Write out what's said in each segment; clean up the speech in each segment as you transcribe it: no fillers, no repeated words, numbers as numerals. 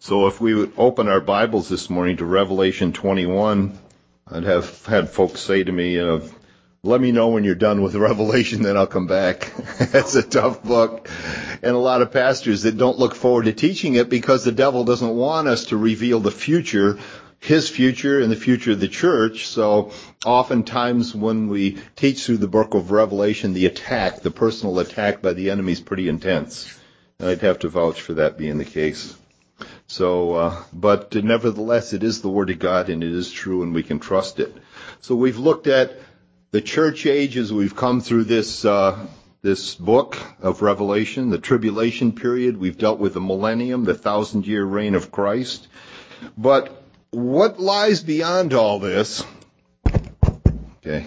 So if we would open our Bibles this morning to Revelation 21, I'd have had folks say to me, let me know when you're done with Revelation, then I'll come back. It's a tough book. And a lot of pastors that don't look forward to teaching it because the devil doesn't want us to reveal the future, his future and the future of the church. So oftentimes when we teach through the book of Revelation, the personal attack by the enemy is pretty intense. And I'd have to vouch for that being the case. So, but nevertheless, it is the Word of God and it is true and we can trust it. So we've looked at the church age as we've come through this book of Revelation, the tribulation period. We've dealt with the millennium, the 1,000-year reign of Christ. But what lies beyond all this? Okay.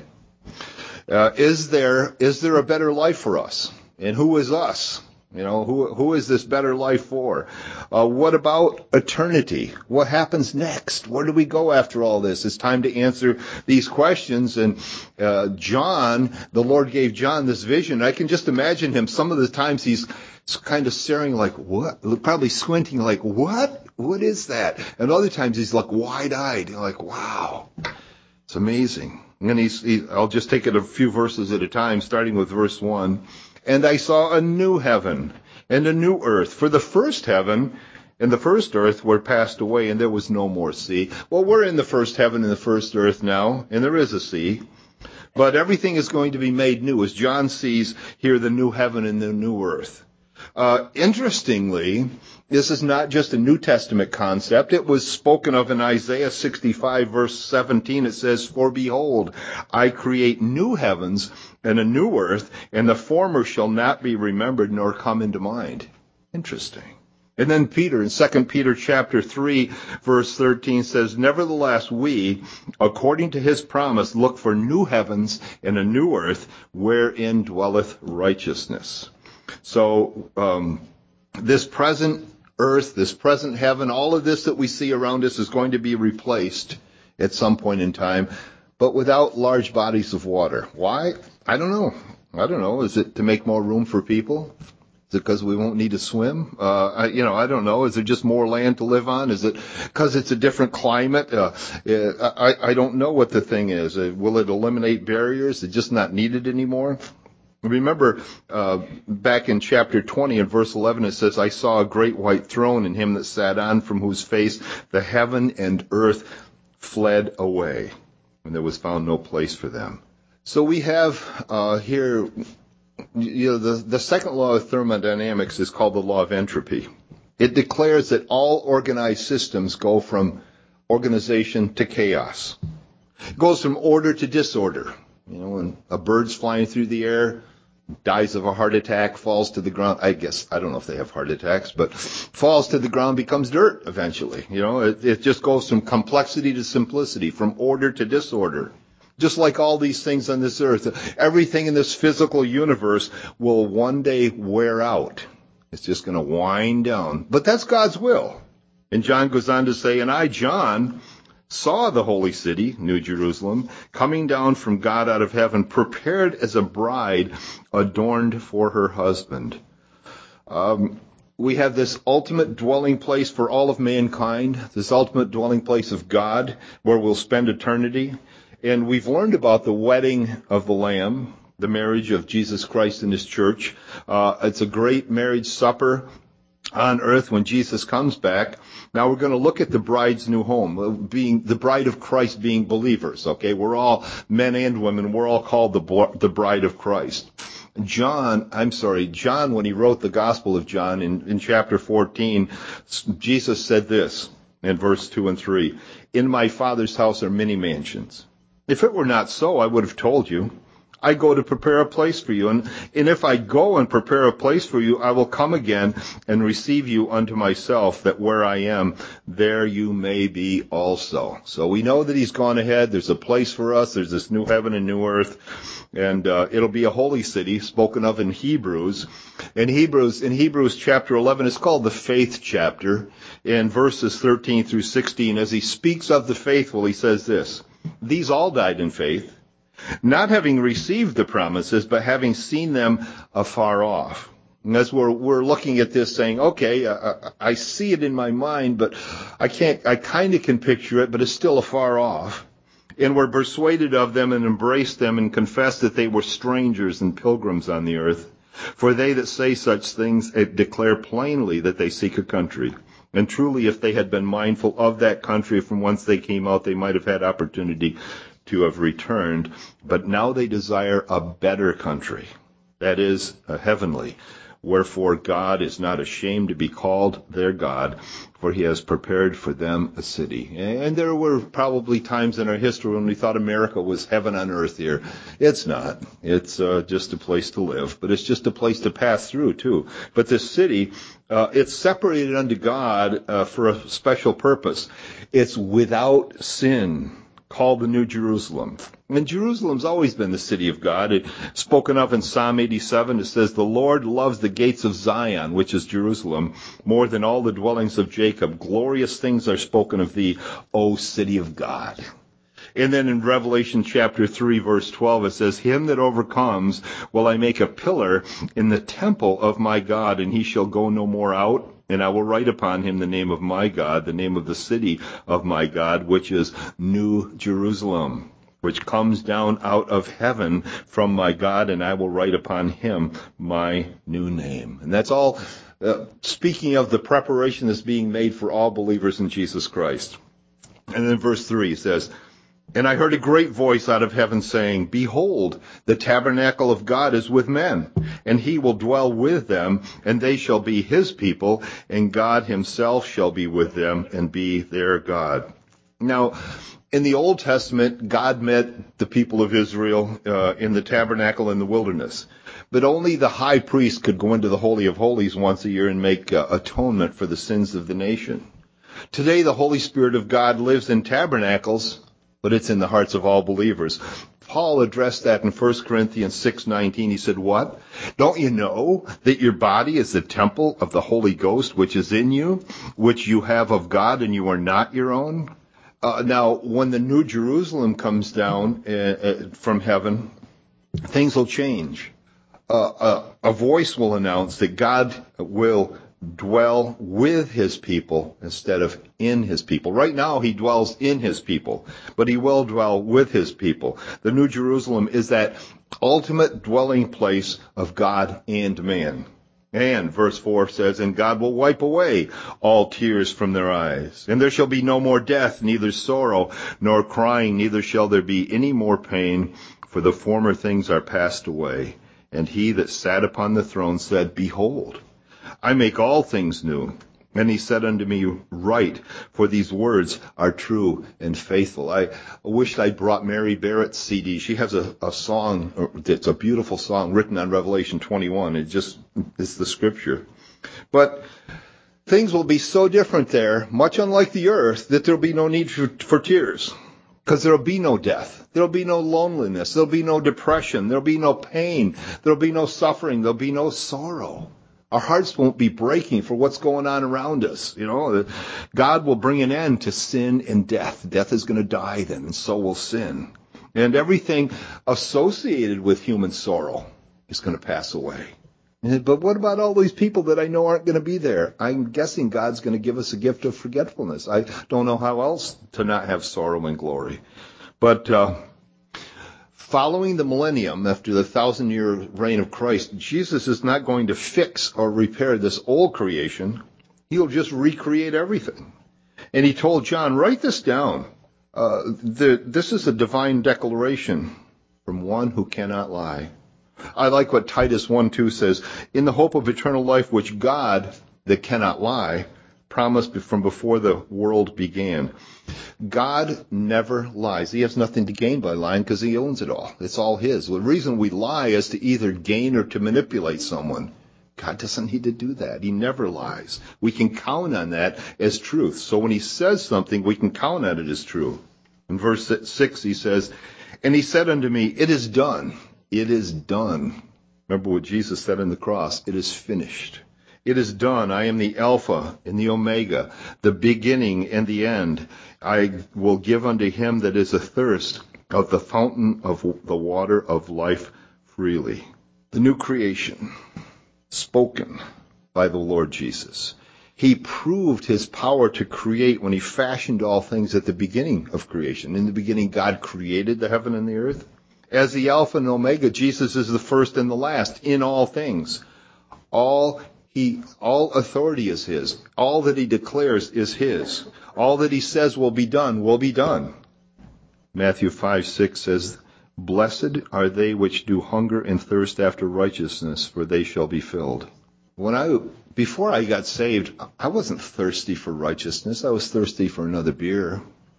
Is there a better life for us? And who is us? You know, who is this better life for? What about eternity? What happens next? Where do we go after all this? It's time to answer these questions. And John, the Lord gave John this vision. I can just imagine him. Some of the times he's kind of staring like, what? Probably squinting like, what? What is that? And other times he's like wide-eyed. Like, wow, it's amazing. And I'll just take it a few verses at a time, starting with verse 1. And I saw a new heaven and a new earth. For the first heaven and the first earth were passed away, and there was no more sea. Well, we're in the first heaven and the first earth now, and there is a sea. But everything is going to be made new, as John sees here the new heaven and the new earth. Interestingly, this is not just a New Testament concept. It was spoken of in Isaiah 65, verse 17. It says, "For behold, I create new heavens and a new earth, and the former shall not be remembered nor come into mind." Interesting. And then Peter, in 2 Peter chapter 3, verse 13 says, "Nevertheless we, according to his promise, look for new heavens and a new earth, wherein dwelleth righteousness." So this present earth, this present heaven, all of this that we see around us is going to be replaced at some point in time, but without large bodies of water. Why? I don't know. Is it to make more room for people? Is it because we won't need to swim? I don't know. Is there just more land to live on? Is it because it's a different climate? I don't know what the thing is. Will it eliminate barriers? Is it just not needed anymore? Remember, back in chapter 20 and verse 11, it says, "I saw a great white throne and him that sat on, from whose face the heaven and earth fled away, and there was found no place for them." So we have here, the second law of thermodynamics is called the law of entropy. It declares that all organized systems go from organization to chaos. It goes from order to disorder. You know, when a bird's flying through the air, dies of a heart attack, falls to the ground. I don't know if they have heart attacks, but falls to the ground, becomes dirt eventually. You know, it just goes from complexity to simplicity, from order to disorder. Just like all these things on this earth, everything in this physical universe will one day wear out. It's just going to wind down. But that's God's will. And John goes on to say, "And I, John, saw the holy city, New Jerusalem, coming down from God out of heaven, prepared as a bride adorned for her husband." We have this ultimate dwelling place for all of mankind, this ultimate dwelling place of God, where we'll spend eternity. And we've learned about the wedding of the Lamb, the marriage of Jesus Christ and his church. It's a great marriage supper on earth when Jesus comes back. Now we're going to look at the bride's new home, being the bride of Christ, being believers. Okay, we're all men and women. We're all called the bride of Christ. John, when he wrote the Gospel of John in chapter 14, Jesus said this in verse 2 and 3, "In my Father's house are many mansions. If it were not so, I would have told you. I go to prepare a place for you. And if I go and prepare a place for you, I will come again and receive you unto myself, that where I am, there you may be also." So we know that he's gone ahead. There's a place for us. There's this new heaven and new earth. And it'll be a holy city, spoken of in Hebrews. In Hebrews chapter 11, it's called the faith chapter. In verses 13 through 16, as he speaks of the faithful, he says this, "These all died in faith, not having received the promises, but having seen them afar off, And as we're looking at this saying, okay, I see it in my mind, but I kind of can picture it, but it's still afar off. And we're persuaded of them and embrace them and confess that they were strangers and pilgrims on the earth. For they that say such things declare plainly that they seek a country. And truly, if they had been mindful of that country from whence they came out, they might have had opportunity to have returned. But now they desire a better country, that is, a heavenly. Wherefore God is not ashamed to be called their God, for he has prepared for them a city. And there were probably times in our history when we thought America was heaven on earth here. It's not. It's just a place to live, but it's just a place to pass through too. But this city, it's separated unto God for a special purpose. It's without sin, called the New Jerusalem. And Jerusalem's always been the city of God. It's spoken of in Psalm 87. It says, the Lord loves the gates of Zion, which is Jerusalem, more than all the dwellings of Jacob. Glorious things are spoken of thee, O city of God. And then in Revelation chapter 3, verse 12, it says, him that overcomes will I make a pillar in the temple of my God, and he shall go no more out. And I will write upon him the name of my God, the name of the city of my God, which is New Jerusalem, which comes down out of heaven from my God, and I will write upon him my new name. And that's all speaking of the preparation that's being made for all believers in Jesus Christ. And then verse 3 says, and I heard a great voice out of heaven saying, behold, the tabernacle of God is with men, and he will dwell with them, and they shall be his people, and God himself shall be with them and be their God. Now, in the Old Testament, God met the people of Israel in the tabernacle in the wilderness. But only the high priest could go into the Holy of Holies once a year and make atonement for the sins of the nation. Today, the Holy Spirit of God lives in tabernacles, but it's in the hearts of all believers. Paul addressed that in 1 Corinthians 6:19. He said, what? Don't you know that your body is the temple of the Holy Ghost, which is in you, which you have of God, and you are not your own? Now, when the New Jerusalem comes down from heaven, things will change. A voice will announce that God will dwell with his people instead of in his people. Right now, he dwells in his people, but he will dwell with his people. The New Jerusalem is that ultimate dwelling place of God and man. And verse 4 says, and God will wipe away all tears from their eyes. And there shall be no more death, neither sorrow, nor crying, neither shall there be any more pain, for the former things are passed away. And he that sat upon the throne said, behold, I make all things new. And he said unto me, write, for these words are true and faithful. I wished I'd brought Mary Barrett's CD. She has a song, it's a beautiful song written on Revelation 21. It's the scripture. But things will be so different there, much unlike the earth, that there'll be no need for tears. Because there'll be no death. There'll be no loneliness. There'll be no depression. There'll be no pain. There'll be no suffering. There'll be no sorrow. Our hearts won't be breaking for what's going on around us. You know, God will bring an end to sin and death. Death is going to die then, and so will sin. And everything associated with human sorrow is going to pass away. But what about all these people that I know aren't going to be there? I'm guessing God's going to give us a gift of forgetfulness. I don't know how else to not have sorrow and glory. But following the millennium, after the 1,000-year reign of Christ, Jesus is not going to fix or repair this old creation. He'll just recreate everything. And he told John, write this down. This is a divine declaration from one who cannot lie. I like what Titus 1:2 says, in the hope of eternal life, which God, that cannot lie, promised from before the world began. God never lies. He has nothing to gain by lying because he owns it all. It's all his. The reason we lie is to either gain or to manipulate someone. God doesn't need to do that. He never lies. We can count on that as truth. So when he says something, we can count on it as true. In verse 6, he says, and he said unto me, it is done. It is done. Remember what Jesus said on the cross. It is finished. It is done. I am the Alpha and the Omega, the beginning and the end. I will give unto him that is athirst of the fountain of the water of life freely. The new creation. spoken by the Lord Jesus. He proved his power to create when he fashioned all things at the beginning of creation. In the beginning, God created the heaven and the earth. As the Alpha and Omega, Jesus is the first and the last in all things. All authority is his. All that he declares is his. All that he says will be done will be done. Matthew 5:6 says, "Blessed are they which do hunger and thirst after righteousness, for they shall be filled." Before I got saved, I wasn't thirsty for righteousness. I was thirsty for another beer,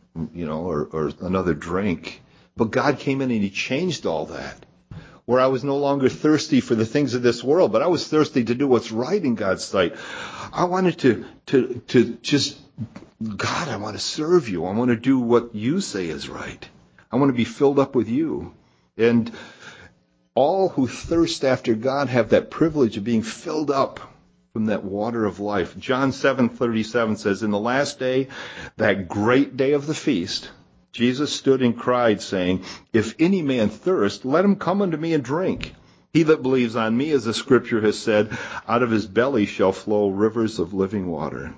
or another drink. But God came in and he changed all that. Where I was no longer thirsty for the things of this world, but I was thirsty to do what's right in God's sight. I wanted to just, God, I want to serve you. I want to do what you say is right. I want to be filled up with you. And all who thirst after God have that privilege of being filled up from that water of life. John 7:37 says, "In the last day, that great day of the feast, Jesus stood and cried, saying, 'If any man thirst, let him come unto me and drink. He that believes on me, as the scripture has said, out of his belly shall flow rivers of living water.'"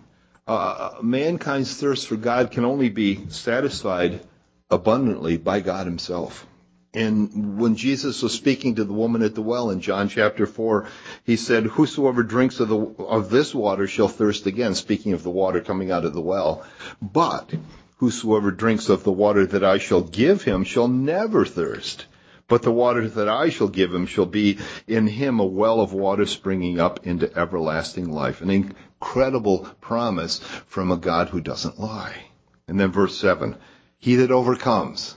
Mankind's thirst for God can only be satisfied abundantly by God himself. And when Jesus was speaking to the woman at the well in John chapter 4, he said, "Whosoever drinks of this water shall thirst again," speaking of the water coming out of the well. "But whosoever drinks of the water that I shall give him shall never thirst. But the water that I shall give him shall be in him a well of water springing up into everlasting life." An incredible promise from a God who doesn't lie. And then verse 7, He that overcomes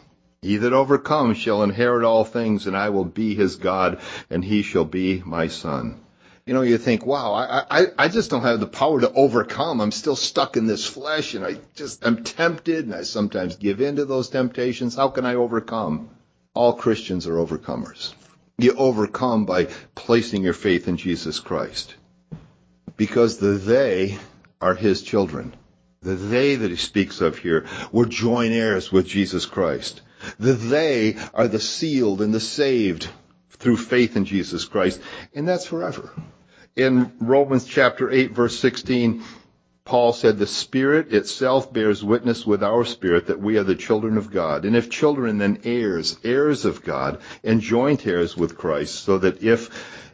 shall inherit all things, and I will be his God, and he shall be my son. You think, wow, I just don't have the power to overcome. I'm still stuck in this flesh, and I'm tempted, and I sometimes give in to those temptations. How can I overcome? All Christians are overcomers. You overcome by placing your faith in Jesus Christ. Because the they are his children. The they that he speaks of here were joint heirs with Jesus Christ. The they are the sealed and the saved through faith in Jesus Christ. And that's forever. In Romans chapter 8, verse 16, Paul said, "The Spirit itself bears witness with our spirit that we are the children of God. And if children, then heirs, heirs of God, and joint heirs with Christ, so that if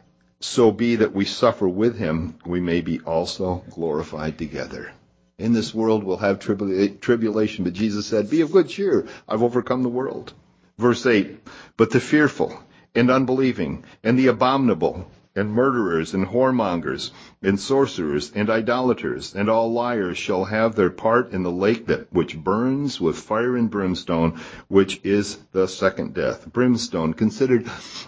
so be that we suffer with him, we may be also glorified together." In this world we'll have tribulation, but Jesus said, "Be of good cheer. I've overcome the world." Verse 8, "But the fearful and unbelieving and the abominable and murderers and whoremongers and sorcerers and idolaters and all liars shall have their part in the lake which burns with fire and brimstone, which is the second death." Brimstone, considered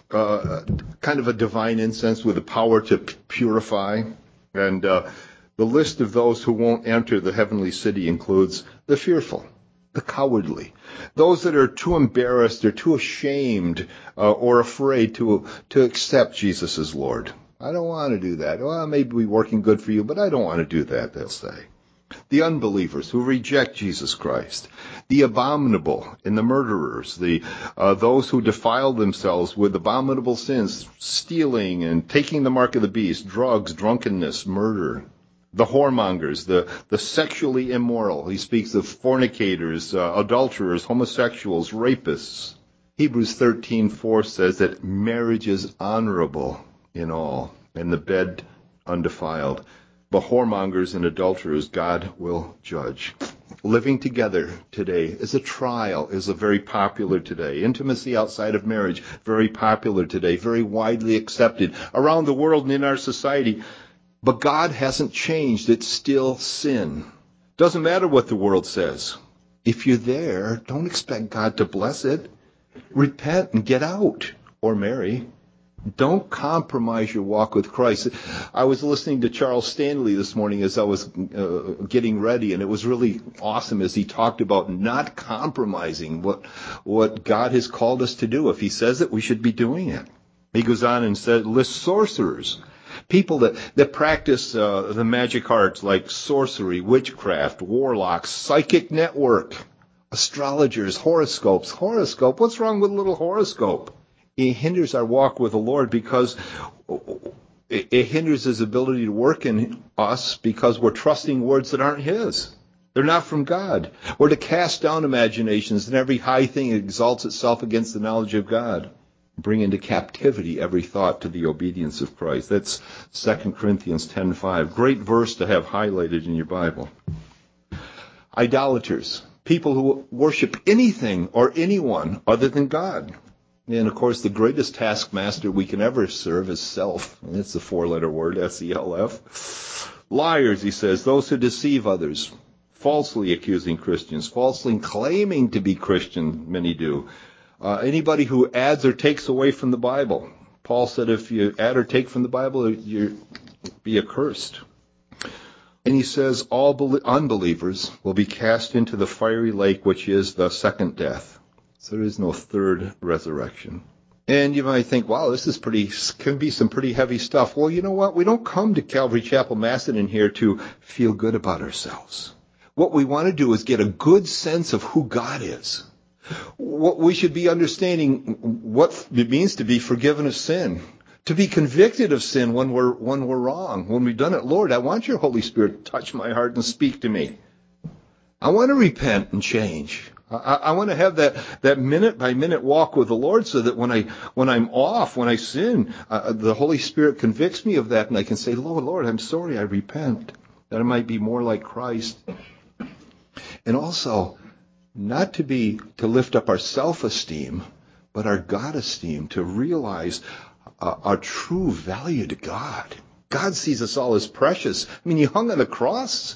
kind of a divine incense with the power to purify. And the list of those who won't enter the heavenly city includes the fearful, the cowardly, those that are too embarrassed or too ashamed or afraid to accept Jesus as Lord. "I don't want to do that." "Well, maybe working good for you, but I don't want to do that," they'll say. The unbelievers who reject Jesus Christ, the abominable and the murderers, those who defile themselves with abominable sins, stealing and taking the mark of the beast, drugs, drunkenness, murder. The whoremongers, the sexually immoral. He speaks of fornicators, adulterers, homosexuals, rapists. Hebrews 13:4 says that marriage is honorable in all, and the bed undefiled. But whoremongers and adulterers God will judge. Living together today is a trial, is a very popular today. Intimacy outside of marriage, very popular today, very widely accepted around the world and in our society. But God hasn't changed. It's still sin. Doesn't matter what the world says. If you're there, don't expect God to bless it. Repent and get out, or marry. Don't compromise your walk with Christ. I was listening to Charles Stanley this morning as I was getting ready, and it was really awesome as he talked about not compromising what God has called us to do. If he says it, we should be doing it. He goes on and lists sorcerers. People that practice the magic arts like sorcery, witchcraft, warlocks, psychic network, astrologers, horoscopes. Horoscope? What's wrong with a little horoscope? It hinders our walk with the Lord because It hinders his ability to work in us because we're trusting words that aren't his. They're not from God. We're to cast down imaginations and every high thing that exalts itself against the knowledge of God. Bring into captivity every thought to the obedience of Christ. That's 2 Corinthians 10:5. Great verse to have highlighted in your Bible. Idolaters. People who worship anything or anyone other than God. And, of course, the greatest taskmaster we can ever serve is self. And it's the four-letter word, S-E-L-F. Liars, he says, those who deceive others, falsely accusing Christians, falsely claiming to be Christian, many do. Anybody who adds or takes away from the Bible. Paul said if you add or take from the Bible, you'll be accursed. And he says all unbelievers will be cast into the fiery lake, which is the second death. So there is no third resurrection. And you might think, wow, this is can be some pretty heavy stuff. Well, you know what? We don't come to Calvary Chapel Macedon here to feel good about ourselves. What we want to do is get a good sense of who God is. What we should be understanding what it means to be forgiven of sin. To be convicted of sin when we're wrong, when we've done it. Lord, I want your Holy Spirit to touch my heart and speak to me. I want to repent and change. I want to have that minute-by-minute walk with the Lord so that when I'm off, when I sin, the Holy Spirit convicts me of that and I can say, Lord, I'm sorry, I repent. That I might be more like Christ. And also, not to lift up our self-esteem, but our God-esteem, to realize our true value to God. God sees us all as precious. I mean, he hung on the cross,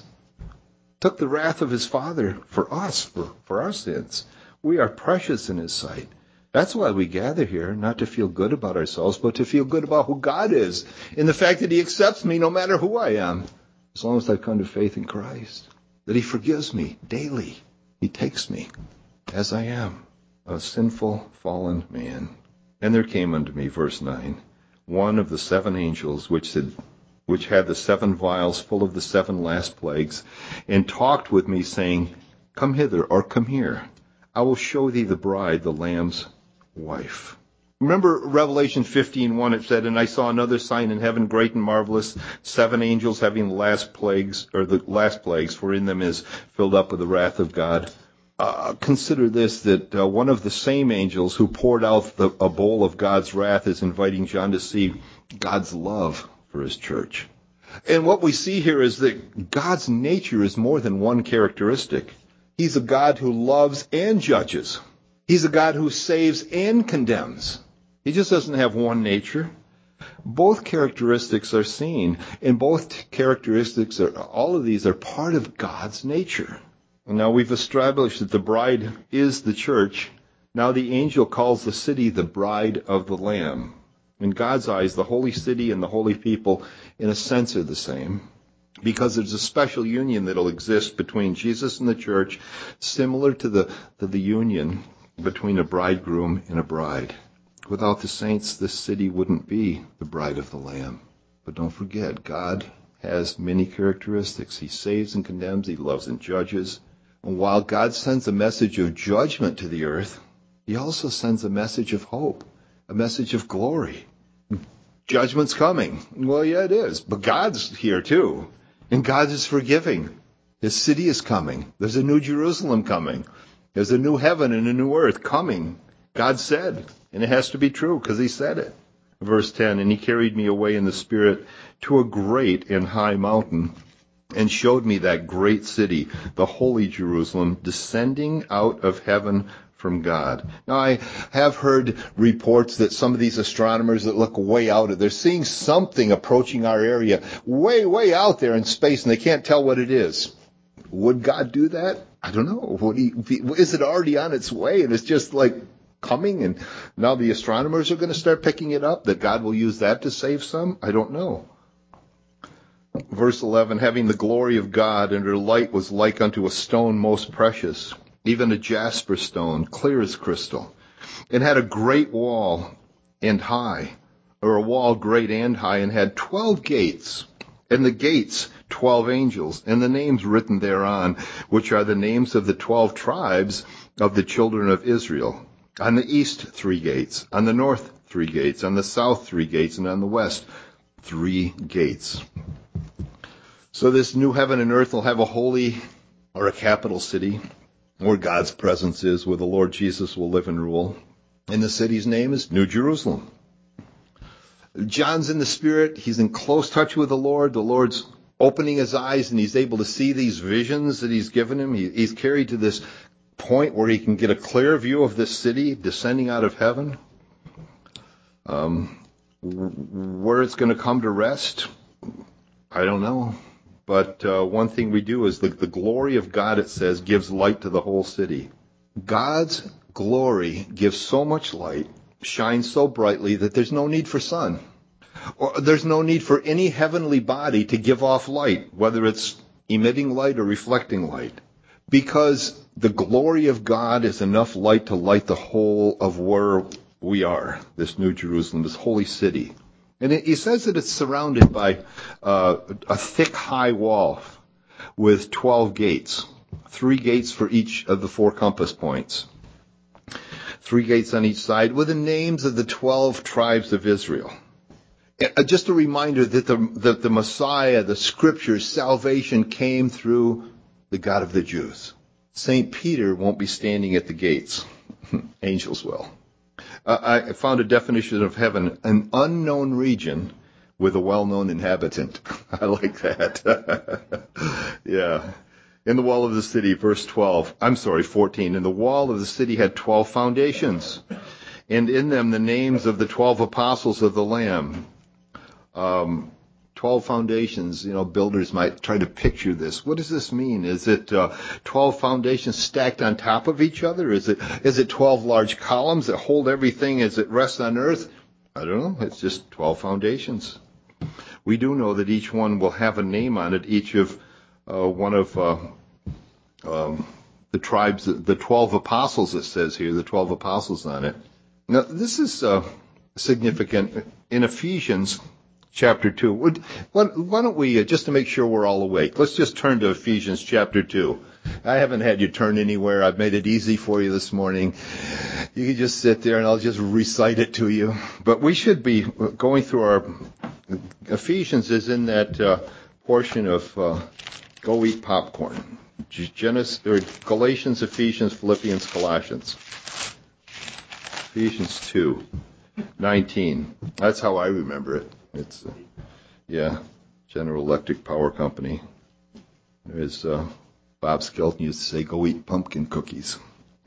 took the wrath of his Father for us, for our sins. We are precious in his sight. That's why we gather here, not to feel good about ourselves, but to feel good about who God is, in the fact that he accepts me no matter who I am, as long as I come to faith in Christ. That he forgives me daily. He takes me as I am, a sinful, fallen man. And there came unto me, verse 9, one of the seven angels which had the seven vials full of the seven last plagues, and talked with me, saying, Come hither, or come here. I will show thee the bride, the Lamb's wife. Remember Revelation 15:1, it said, And I saw another sign in heaven, great and marvelous, seven angels having the last plagues, for in them is filled up with the wrath of God. Consider this, that one of the same angels who poured out a bowl of God's wrath is inviting John to see God's love for his church. And what we see here is that God's nature is more than one characteristic. He's a God who loves and judges. He's a God who saves and condemns. He just doesn't have one nature. Both characteristics are seen, and both characteristics, all of these are part of God's nature. Now we've established that the bride is the church. Now the angel calls the city the bride of the Lamb. In God's eyes, the holy city and the holy people, in a sense, are the same, because there's a special union that will exist between Jesus and the church, similar to the union between a bridegroom and a bride. Without the saints, this city wouldn't be the bride of the Lamb. But don't forget, God has many characteristics. He saves and condemns. He loves and judges. And while God sends a message of judgment to the earth, he also sends a message of hope, a message of glory. Judgment's coming. Well, yeah, it is. But God's here too. And God is forgiving. His city is coming. There's a new Jerusalem coming. There's a new heaven and a new earth coming. God said. And it has to be true because he said it. Verse 10, And he carried me away in the Spirit to a great and high mountain, and showed me that great city, the holy Jerusalem, descending out of heaven from God. Now, I have heard reports that some of these astronomers that look way out, they're seeing something approaching our area way, way out there in space, and they can't tell what it is. Would God do that? I don't know. Is it already on its way, and it's just like coming, and now the astronomers are going to start picking it up, that God will use that to save some? I don't know. Verse 11, having the glory of God, and her light was like unto a stone most precious, even a jasper stone, clear as crystal, and had a great wall and high, or a wall great and high, and had 12 gates, and the gates 12 angels, and the names written thereon, which are the names of the 12 tribes of the children of Israel. On the east 3 gates, on the north 3 gates, on the south 3 gates, and on the west 3 gates. So this new heaven and earth will have a holy or a capital city where God's presence is, where the Lord Jesus will live and rule. And the city's name is New Jerusalem. John's in the Spirit. He's in close touch with the Lord. The Lord's opening his eyes, and he's able to see these visions that he's given him. He's carried to this point where he can get a clear view of this city descending out of heaven. Where it's going to come to rest, I don't know. But one thing we do is the glory of God, it says, gives light to the whole city. God's glory gives so much light, shines so brightly that there's no need for sun. Or there's no need for any heavenly body to give off light, whether it's emitting light or reflecting light. Because the glory of God is enough light to light the whole of where we are, this New Jerusalem, this holy city. And he says that it's surrounded by a thick, high wall with 12 gates. 3 gates for each of the 4 compass points. 3 gates on each side with the names of the 12 tribes of Israel. Just a reminder that the Messiah, the Scriptures, salvation came through the God of the Jews. St. Peter won't be standing at the gates. Angels will. I found a definition of heaven, an unknown region with a well-known inhabitant. I like that. Yeah. In the wall of the city, verse 14. In the wall of the city had 12 foundations, and in them the names of the 12 apostles of the Lamb. 12 foundations, builders might try to picture this. What does this mean? Is it 12 foundations stacked on top of each other? Is it 12 large columns that hold everything as it rests on earth? I don't know. It's just 12 foundations. We do know that each one will have a name on it, each of one of the tribes, the 12 apostles, it says here, the 12 apostles on it. Now, this is significant. In Ephesians chapter 2. Why don't we, just to make sure we're all awake, let's just turn to Ephesians chapter 2. I haven't had you turn anywhere. I've made it easy for you this morning. You can just sit there and I'll just recite it to you. But we should be going through our... Ephesians is in that portion of Go Eat Popcorn. Galatians, Ephesians, Philippians, Colossians. Ephesians 2:19. That's how I remember it. It's, General Electric Power Company. There's Bob Skelton used to say, go eat pumpkin cookies.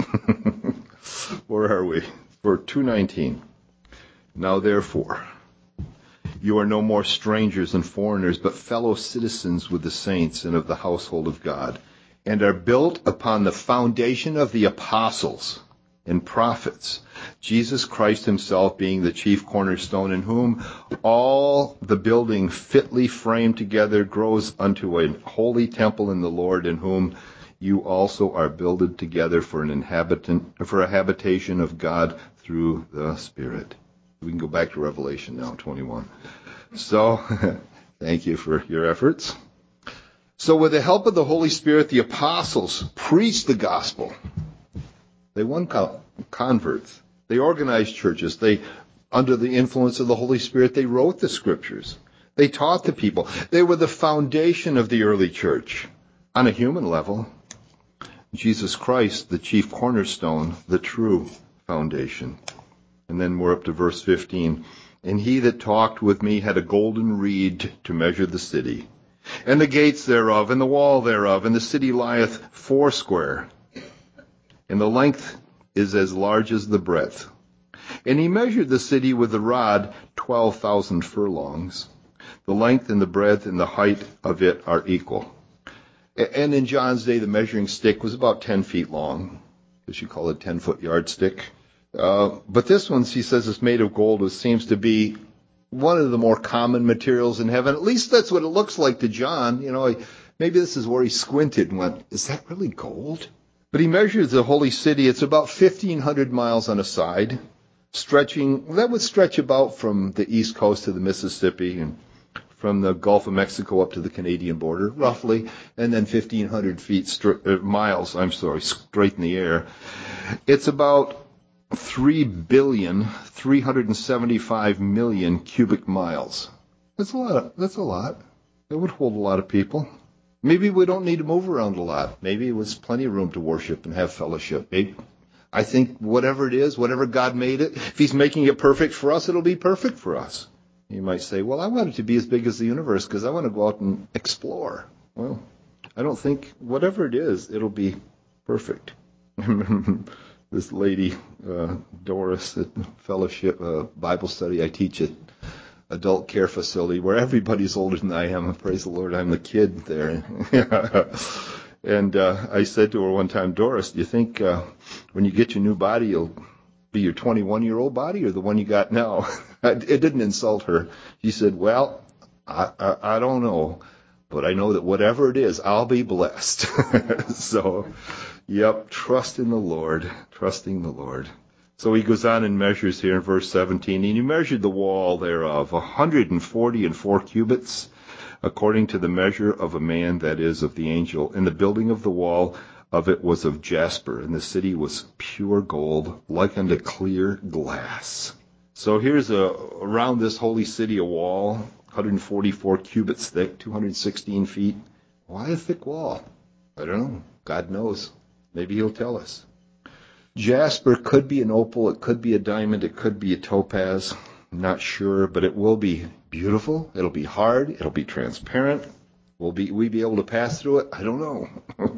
Where are we? For 2:19. Now therefore, you are no more strangers and foreigners, but fellow citizens with the saints and of the household of God, and are built upon the foundation of the apostles and prophets, Jesus Christ himself being the chief cornerstone, in whom all the building fitly framed together grows unto a holy temple in the Lord, in whom you also are builded together for a habitation of God through the Spirit. We can go back to Revelation now, 21. So, thank you for your efforts. So with the help of the Holy Spirit, the apostles preached the gospel. They won converts. They organized churches. They, under the influence of the Holy Spirit, they wrote the scriptures. They taught the people. They were the foundation of the early church on a human level. Jesus Christ, the chief cornerstone, the true foundation. And then we're up to verse 15. And he that talked with me had a golden reed to measure the city, and the gates thereof, and the wall thereof, and the city lieth foursquare, and the length is as large as the breadth. And he measured the city with the rod 12,000 furlongs. The length and the breadth and the height of it are equal. And in John's day, the measuring stick was about 10 feet long. They should call it a 10-foot yardstick. But this one, he says, is made of gold, which seems to be one of the more common materials in heaven. At least that's what it looks like to John. Maybe this is where he squinted and went, is that really gold? But he measures the holy city. It's about 1,500 miles on a side, that would stretch about from the east coast to the Mississippi and from the Gulf of Mexico up to the Canadian border, roughly, and then 1,500 miles straight in the air. It's about 3,375,000,000 cubic miles. That's a lot. That's a lot. It would hold a lot of people. Maybe we don't need to move around a lot. Maybe it was plenty of room to worship and have fellowship. Maybe, I think whatever it is, whatever God made it, if he's making it perfect for us, it'll be perfect for us. You might say, well, I want it to be as big as the universe because I want to go out and explore. Well, I don't think, whatever it is, it'll be perfect. This lady, Doris, at Fellowship Bible Study I teach at adult care facility where everybody's older than I am. Praise the Lord, I'm the kid there. And I said to her one time, Doris, do you think when you get your new body, you'll be your 21-year-old body or the one you got now? It didn't insult her. She said, well, I don't know, but I know that whatever it is, I'll be blessed. So, yep, trust in the Lord, trusting the Lord. So he goes on and measures here in verse 17, and he measured the wall thereof 144 cubits, according to the measure of a man, that is, of the angel. And the building of the wall of it was of jasper, and the city was pure gold, like unto clear glass. So here's around this holy city a wall, 144 cubits thick, 216 feet. Why a thick wall? I don't know. God knows. Maybe he'll tell us. Jasper could be an opal, it could be a diamond, it could be a topaz. I'm not sure, but it will be beautiful. It'll be hard. It'll be transparent. Will we be able to pass through it? I don't know.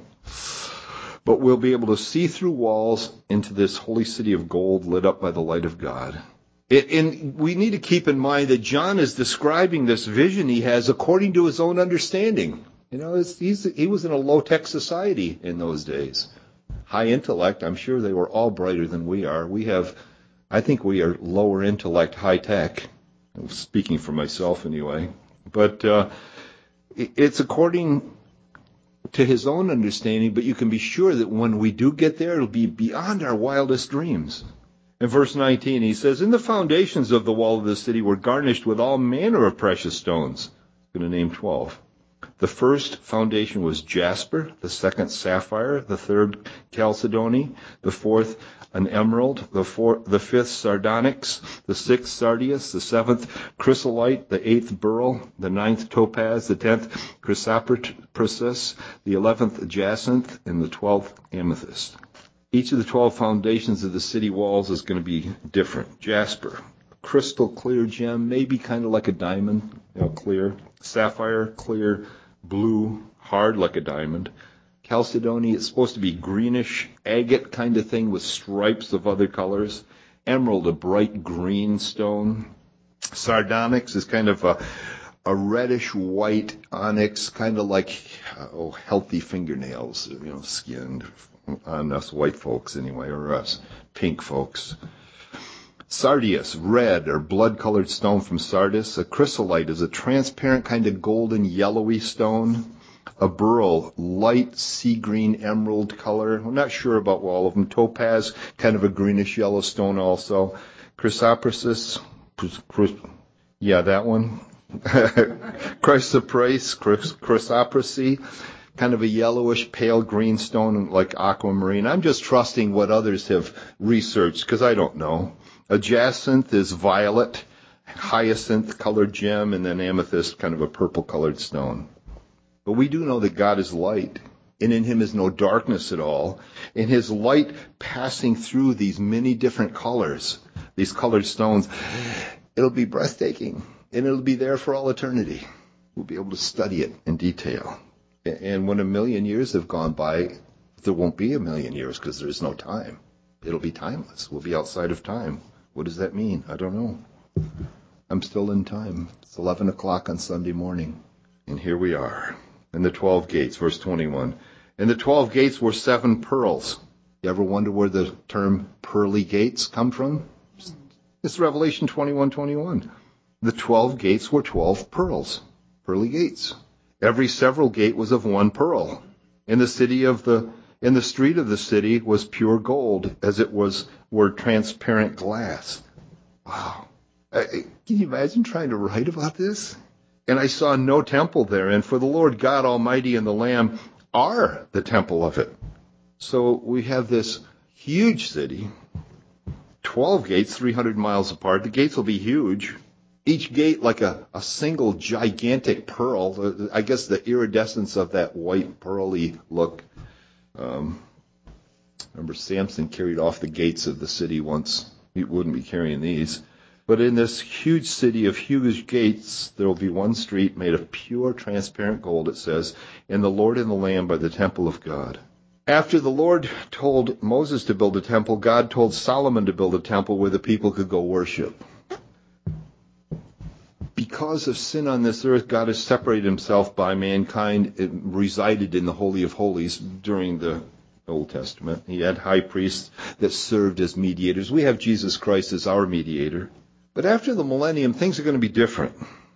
But we'll be able to see through walls into this holy city of gold lit up by the light of God. And we need to keep in mind that John is describing this vision he has according to his own understanding. You know, he was in a low-tech society in those days. High intellect, I'm sure they were all brighter than we are. I think we are lower intellect, high tech. I'm speaking for myself anyway. But it's according to his own understanding, but you can be sure that when we do get there, it'll be beyond our wildest dreams. In verse 19, he says, and the foundations of the wall of the city were garnished with all manner of precious stones. I'm going to name 12. The first foundation was jasper, the second sapphire, the third chalcedony, the fourth an emerald, the fifth sardonyx, the sixth sardius, the seventh chrysolite, the eighth beryl, the ninth topaz, the 10th chrysoprasus, the 11th jacinth, and the 12th amethyst. Each of the 12 foundations of the city walls is going to be different. Jasper, crystal clear gem, maybe kind of like a diamond, clear. Sapphire, clear. Blue, hard like a diamond. Chalcedony, it's supposed to be greenish, agate kind of thing with stripes of other colors. Emerald, a bright green stone. Sardonyx is kind of a reddish white onyx, kind of like healthy fingernails, skinned on us white folks anyway, or us pink folks. Sardius, red or blood-colored stone from Sardis. A chrysolite is a transparent kind of golden yellowy stone. A beryl, light sea green emerald color. I'm not sure about all of them. Topaz, kind of a greenish yellow stone also. Chrysoprasus, yeah, that one. Chrysoprase, kind of a yellowish pale green stone like aquamarine. I'm just trusting what others have researched because I don't know. A jacinth is violet, hyacinth-colored gem, and then amethyst, kind of a purple-colored stone. But we do know that God is light, and in him is no darkness at all. And his light passing through these many different colors, these colored stones, it'll be breathtaking, and it'll be there for all eternity. We'll be able to study it in detail. And when 1,000,000 years have gone by, there won't be 1,000,000 years because there's no time. It'll be timeless. We'll be outside of time. What does that mean? I don't know. I'm still in time. It's 11 o'clock on Sunday morning. And here we are. And the 12 gates, verse 21. And the 12 gates were 7 pearls. You ever wonder where the term pearly gates come from? It's Revelation 21:21. The 12 gates were 12 pearls. Pearly gates. Every several gate was of 1 pearl. In the street of the city was pure gold, as it were transparent glass. Wow. Can you imagine trying to write about this? And I saw no temple therein, for the Lord God Almighty and the Lamb are the temple of it. So we have this huge city, 12 gates, 300 miles apart. The gates will be huge. Each gate like a single gigantic pearl. I guess the iridescence of that white pearly look. Remember, Samson carried off the gates of the city once. He wouldn't be carrying these. But in this huge city of huge gates, there will be one street made of pure, transparent gold, it says, and the Lord and the Lamb are the temple of God. After the Lord told Moses to build a temple, God told Solomon to build a temple where the people could go worship. Because of sin on this earth, God has separated himself by mankind. It resided in the Holy of Holies during the Old Testament. He had high priests that served as mediators. We have Jesus Christ as our mediator. But after the millennium, things are going to be different.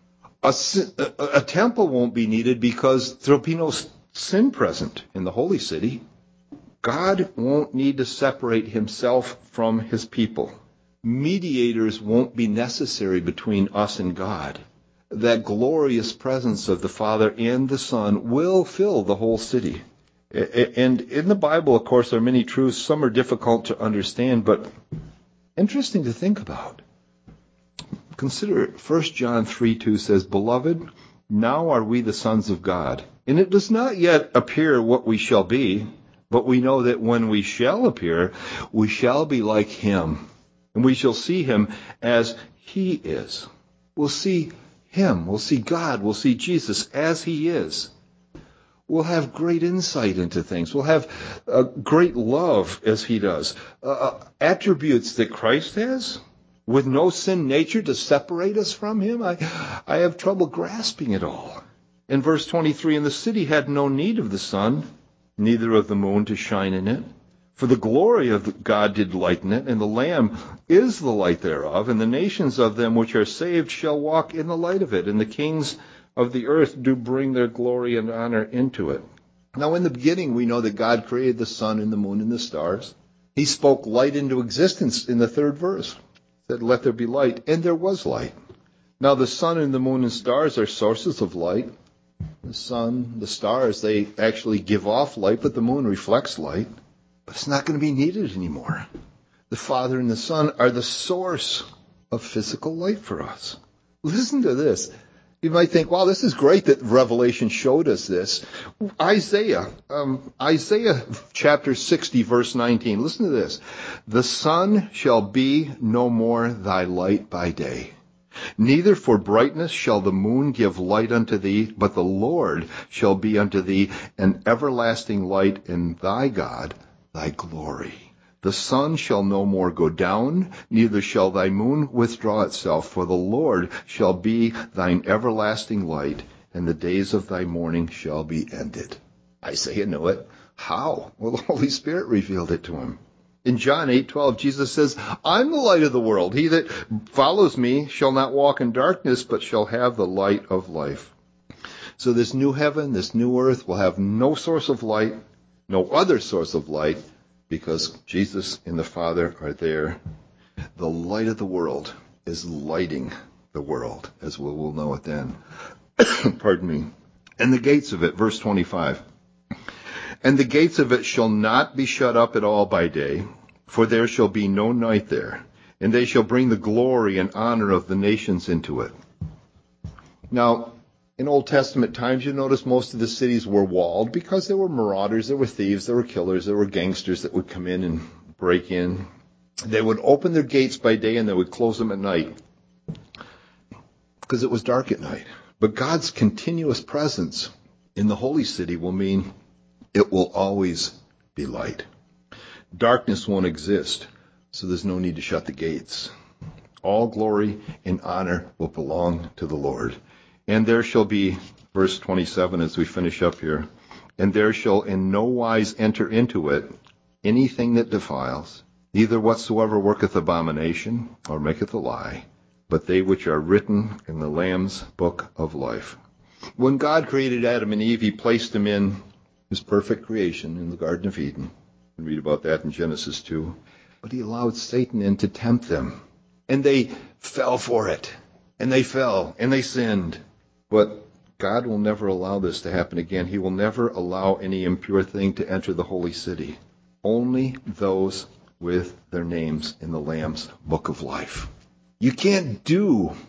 A temple won't be needed because there will be no sin present in the holy city. God won't need to separate himself from his people. Mediators won't be necessary between us and God. That glorious presence of the Father and the Son will fill the whole city. And in the Bible, of course, there are many truths. Some are difficult to understand, but interesting to think about. Consider 1 John 3:2 says, "Beloved, now are we the sons of God. And it does not yet appear what we shall be, but we know that when we shall appear, we shall be like him. And we shall see him as he is." We'll see him. We'll see God. We'll see Jesus as he is. We'll have great insight into things. We'll have great love as he does. Attributes that Christ has, with no sin nature to separate us from him. I have trouble grasping it all. In verse 23, "And the city had no need of the sun, neither of the moon to shine in it. For the glory of God did lighten it, and the Lamb is the light thereof. And the nations of them which are saved shall walk in the light of it. And the kings of the earth do bring their glory and honor into it." Now in the beginning we know that God created the sun and the moon and the stars. He spoke light into existence in the 3rd verse. Said, "Let there be light," and there was light. Now the sun and the moon and stars are sources of light. The sun, the stars, they actually give off light, but the moon reflects light. But it's not going to be needed anymore. The Father and the Son are the source of physical light for us. Listen to this. You might think, wow, this is great that Revelation showed us this. Isaiah chapter 60, verse 19. Listen to this. "The sun shall be no more thy light by day. Neither for brightness shall the moon give light unto thee, but the Lord shall be unto thee an everlasting light, and thy God thy glory. The sun shall no more go down, neither shall thy moon withdraw itself, for the Lord shall be thine everlasting light, and the days of thy mourning shall be ended." Isaiah knew it. How? Well, the Holy Spirit revealed it to him. In John 8:12, Jesus says, "I'm the light of the world. He that follows me shall not walk in darkness, but shall have the light of life." So this new heaven, this new earth will have no source of light, no other source of light, because Jesus and the Father are there. The light of the world is lighting the world, as we will know it then. Pardon me. "And the gates of it," verse 25, "and the gates of it shall not be shut up at all by day, for there shall be no night there. And they shall bring the glory and honor of the nations into it." Now, in Old Testament times, you notice most of the cities were walled because there were marauders, there were thieves, there were killers, there were gangsters that would come in and break in. They would open their gates by day and they would close them at night because it was dark at night. But God's continuous presence in the holy city will mean it will always be light. Darkness won't exist, so there's no need to shut the gates. All glory and honor will belong to the Lord. "And there shall be," verse 27 as we finish up here, "and there shall in no wise enter into it anything that defiles, neither whatsoever worketh abomination, or maketh a lie, but they which are written in the Lamb's book of life." When God created Adam and Eve, he placed them in his perfect creation in the Garden of Eden. You can read about that in Genesis 2. But he allowed Satan in to tempt them. And they fell for it. And they fell. And they sinned. But God will never allow this to happen again. He will never allow any impure thing to enter the holy city. Only those with their names in the Lamb's book of life. You can't do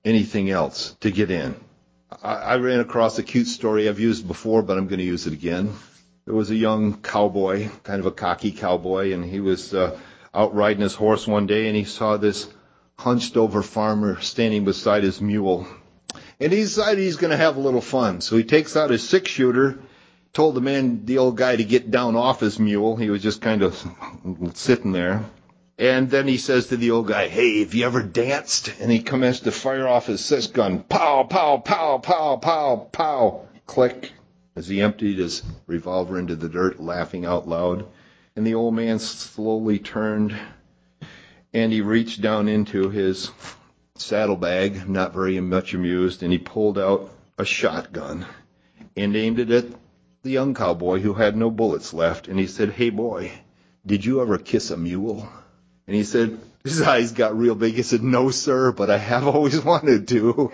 anything else to get in. I ran across a cute story I've used before, but I'm going to use it again. There was a young cowboy, kind of a cocky cowboy, and he was out riding his horse one day, and he saw this hunched over farmer standing beside his mule. And he decided he's going to have a little fun. So he takes out his 6-shooter, told the old guy to get down off his mule. He was just kind of sitting there. And then he says to the old guy, "Hey, have you ever danced?" And he commenced to fire off his 6-gun. Pow, pow, pow, pow, pow, pow. Click, as he emptied his revolver into the dirt, laughing out loud. And the old man slowly turned, and he reached down into his saddlebag, not very much amused, and he pulled out a shotgun and aimed it at the young cowboy who had no bullets left. And he said, "Hey, boy, did you ever kiss a mule?" And he said, his eyes got real big. He said, "No, sir, but I have always wanted to."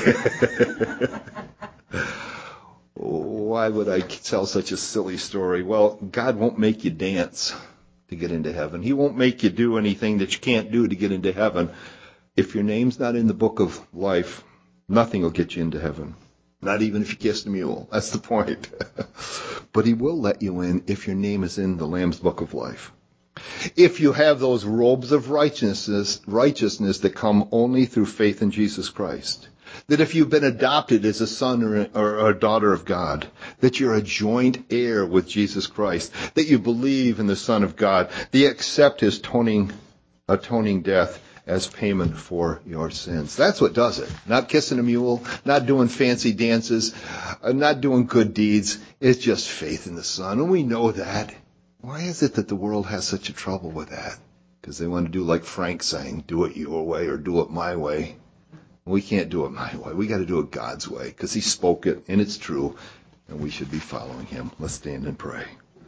Why would I tell such a silly story? Well, God won't make you dance to get into heaven. He won't make you do anything that you can't do to get into heaven. If your name's not in the book of life, nothing will get you into heaven. Not even if you kissed a mule. That's the point. But he will let you in if your name is in the Lamb's book of life. If you have those robes of righteousness that come only through faith in Jesus Christ. That if you've been adopted as a son or a daughter of God, that you're a joint heir with Jesus Christ, that you believe in the Son of God, that you accept his atoning death as payment for your sins. That's what does it. Not kissing a mule, not doing fancy dances, not doing good deeds. It's just faith in the Son. And we know that. Why is it that the world has such a trouble with that? Because they want to do like Frank saying, do it your way or do it my way. We can't do it my way. We got to do it God's way because he spoke it and it's true and we should be following him. Let's stand and pray.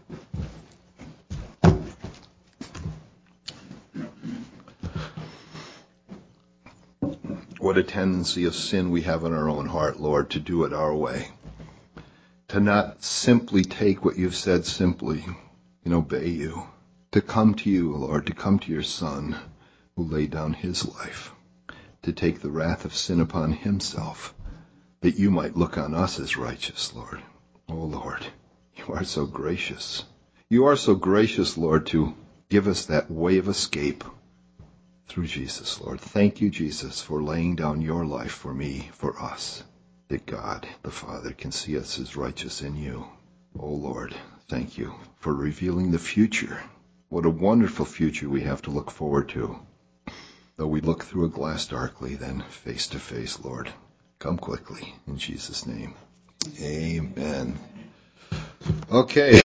What a tendency of sin we have in our own heart, Lord, to do it our way. To not simply take what you've said simply and obey you. To come to you, Lord, to come to your Son who laid down his life. To take the wrath of sin upon himself, that you might look on us as righteous, Lord. Oh, Lord, you are so gracious. You are so gracious, Lord, to give us that way of escape through Jesus, Lord. Thank you, Jesus, for laying down your life for me, for us, that God, the Father, can see us as righteous in you. Oh, Lord, thank you for revealing the future. What a wonderful future we have to look forward to. Though we look through a glass darkly, then face to face, Lord. Come quickly, in Jesus' name. Amen. Okay.